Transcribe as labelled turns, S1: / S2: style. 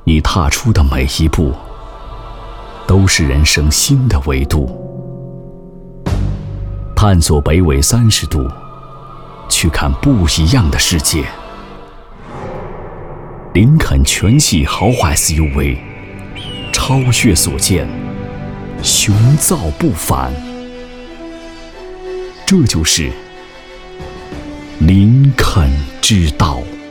S1: 你踏出的每一步，都是人生新的维度。探索北纬30度，去看不一样的世界。林肯全系豪华 SUV， 超越所见，雄造不凡。这就是林肯之道。